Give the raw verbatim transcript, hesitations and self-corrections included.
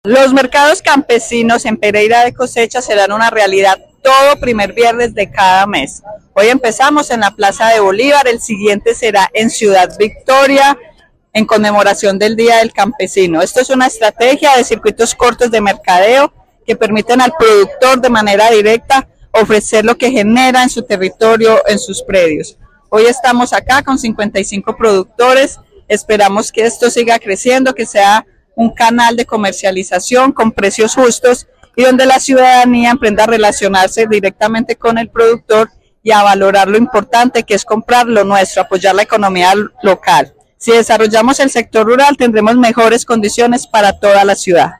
Los mercados campesinos en Pereira de Cosecha serán una realidad todo primer viernes de cada mes. Hoy empezamos en la Plaza de Bolívar, el siguiente será en Ciudad Victoria, en conmemoración del Día del Campesino. Esto es una estrategia de circuitos cortos de mercadeo que permiten al productor de manera directa ofrecer lo que genera en su territorio, en sus predios. Hoy estamos acá con cincuenta y cinco productores, esperamos que esto siga creciendo, que sea un canal de comercialización con precios justos y donde la ciudadanía aprenda a relacionarse directamente con el productor y a valorar lo importante que es comprar lo nuestro, apoyar la economía local. Si desarrollamos el sector rural, tendremos mejores condiciones para toda la ciudad.